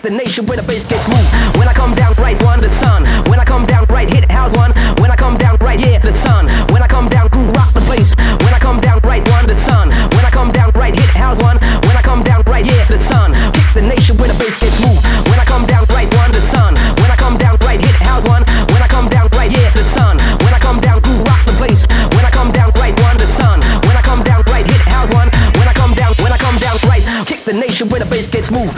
the nation where the bass gets moved. When I come down right, one the sun. When I come down right, hit house one. When I come down right, yeah, the sun. When I come down, groove rock the place. When I come down right, one the sun. When I come down right, hit house one. When I come down right, yeah, the sun. Kick the nation where the bass gets moved. When I come down right, one the sun. When I come down right, hit house one. When I come down right, yeah, the sun. When I come down, groove rock the place. When I come down right, one the sun. When I come down right, hit house one. When I come down right, kick the nation where the bass gets moved.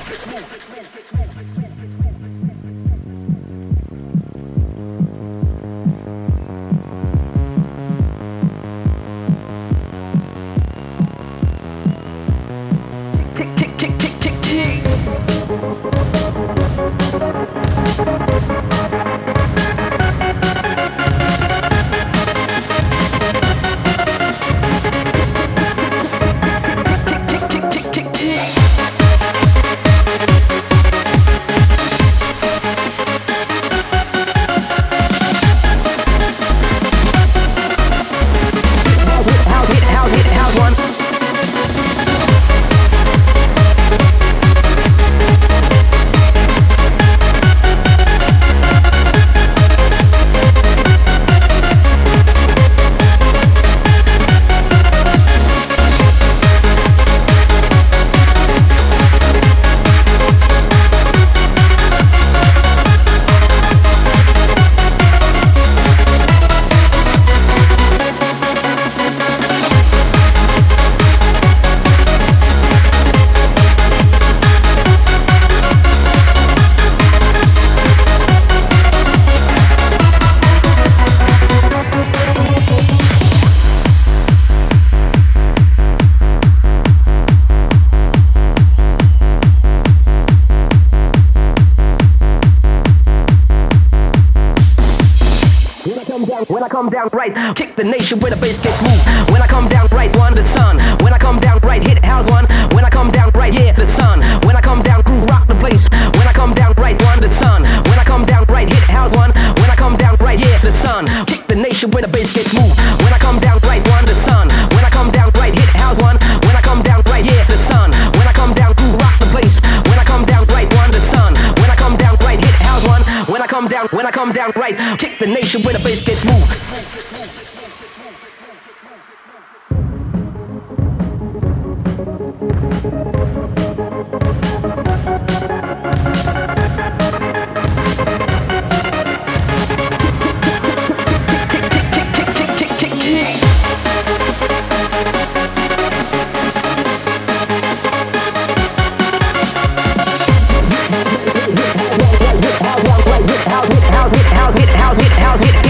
When I come down right, kick the nation where the bass gets moved. When I come down right, one the sun. When I come down right, hit house one. When I come down right, yeah, the sun. When I come down, groove rock the place. When I come down right, one the sun. When I come down right, hit house one. When I come down right, yeah, the sun. Kick the nation where the bass gets moved. When I come down right, one the sun. When I come down right, hit house one. When I come down right, yeah, the sun. When I come down, groove rock the place. When I come down right, one the sun. When I come down right, hit house one. When I come down right, kick the nation where the bass gets moved.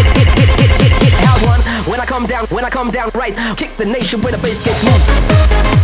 When I come down right, kick the nation where the bass gets moved.